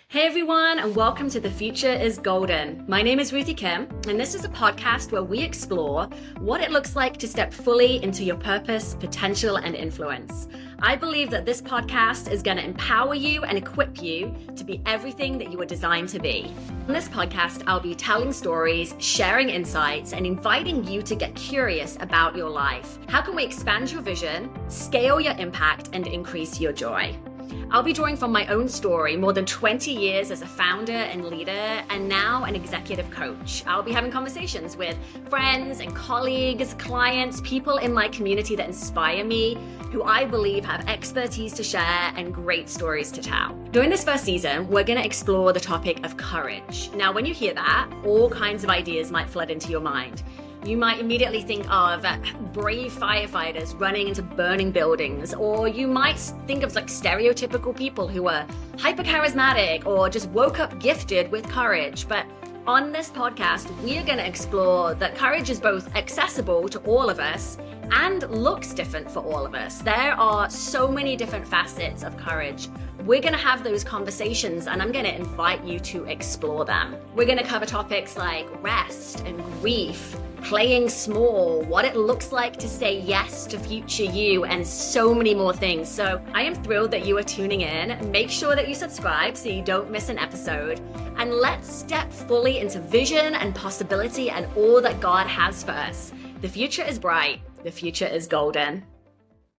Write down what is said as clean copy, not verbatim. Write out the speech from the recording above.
Hey everyone, and welcome to The Future is Golden. My name is Ruthie Kim, and this is a podcast where we explore what it looks like to step fully into your purpose, potential, and influence. I believe that this podcast is going to empower you and equip you to be everything that you were designed to be. On this podcast, I'll be telling stories, sharing insights, and inviting you to get curious about your life. How can we expand your vision, scale your impact, and increase your joy? I'll be drawing from my own story, more than 20 years as a founder and leader, and now an executive coach. I'll be having conversations with friends and colleagues, clients, people in my community that inspire me, who I believe have expertise to share and great stories to tell. During this first season, we're going to explore the topic of courage. Now, when you hear that, all kinds of ideas might flood into your mind. You might immediately think of brave firefighters running into burning buildings, or you might think of stereotypical people who are hyper charismatic or just woke up gifted with courage. But on this podcast, we are going to explore that courage is both accessible to all of us and looks different for all of us. There are so many different facets of courage. We're going to have those conversations, and I'm going to invite you to explore them. We're going to cover topics like rest and grief, playing small, what it looks like to say yes to future you, and so many more things. So I am thrilled that you are tuning in. Make sure that you subscribe so you don't miss an episode. And let's step fully into vision and possibility and all that God has for us. The future is bright. The future is golden.